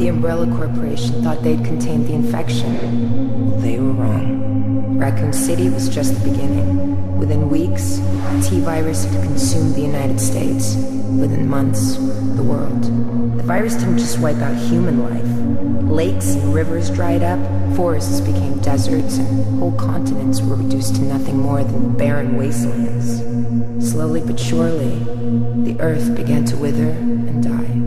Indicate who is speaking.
Speaker 1: The Umbrella Corporation thought they'd contained the infection. Well, they were wrong. Raccoon City was just the beginning. Within weeks, the T-virus had consumed the United States. Within months, the world. The virus didn't just wipe out human life. Lakes and rivers dried up, forests became deserts, and whole continents were reduced to nothing more than barren wastelands. Slowly but surely, the earth began to wither and die.